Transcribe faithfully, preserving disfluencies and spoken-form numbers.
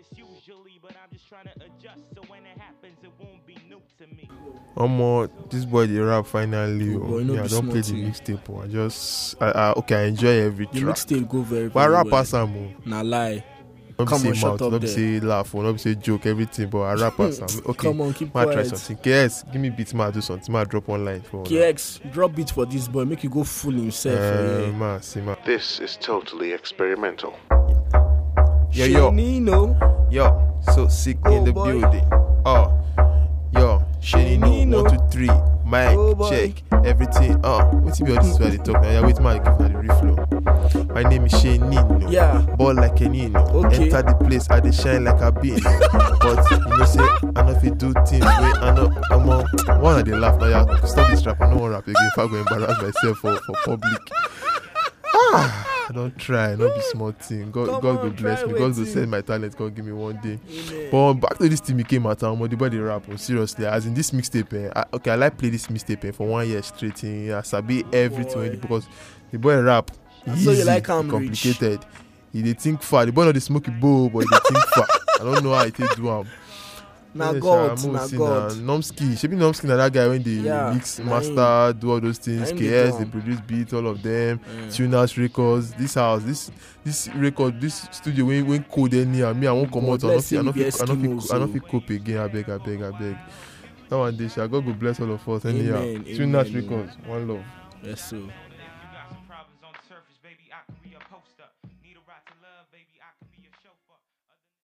One more, this boy the rap finally. Oh, Oh, boy, no yeah, I be don't play the small thing. mixtape. Oh, I just, I, I, okay, I enjoy every The track. mixtape go very, But I very rap well. pass am. Oh. Nah lie. Not Come be on, say shut mouth, up not be there. say laugh, or not be say joke, everything. But I rap pass am. Okay, Come on, keep ma try quiet. something. K S, give me beats, ma do something. Ma drop one line for. K X, drop beat for this boy. Make you go full himself. Uh, Uh, yeah. ma, see ma. This is totally experimental. Yo, yo, Shenino. yo. So sick Oh, in the boy. building. Oh, yo, Shenino, Shenino. one, two, three. Mic, Oh, boy. check, everything. Uh, what's be all this where they talk now? Yeah, wait, man, give me the reflow. My name is Shenino. Yeah. Ball like a Nino. Okay. Enter the place, I dey shine like a bean. But you know, say I know if you do things, wait, I know, I'm on. One of the laugh now. Yeah, stop this rap. I don't want rap again. If I go embarrass myself for for public. Ah, I don't try, not be small thing. God, Come God on, will bless try me. God will waiting. send my talent. God give me one day. Amen. But back to this thing we came out and the boy the rap. Oh, seriously, as in this mixtape, eh, I, okay, I like play this mixtape eh, for one year straight. Eh, I sabi everything boy. with it because the boy rap And so you easy, like am complicated. He dey think far. The boy not the smoky bowl, but he dey think far. I don't know how he take do am. Na Yes, God, I'm na also God. na Nomsky. Shebi Nomsky na that guy when they Yeah, mix, na master, do all those things. Na him K dey S, do they am. produce beats, all of them. Mm. Tuners Records, this house, this this record, this studio when when code anyhow. Me, I won't come out. God I don't bless feel, I him don't with feel, I the don't feel, Eskimos, I don't oh. feel cope again. I beg, I beg, I beg. That one day, shall God go bless all of us anyhow. Amen, Tuners amen, Records, one love. Yes, so.